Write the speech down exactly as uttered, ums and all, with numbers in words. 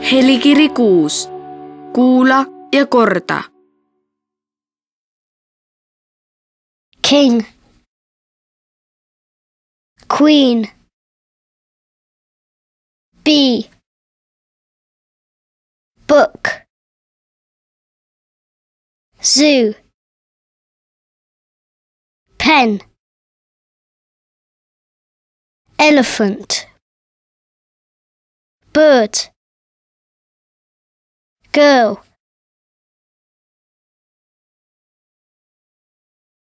Helikiri kuus. Kuula ja korta. King, Queen, bee, book, zoo, pen, elephant, bird, girl.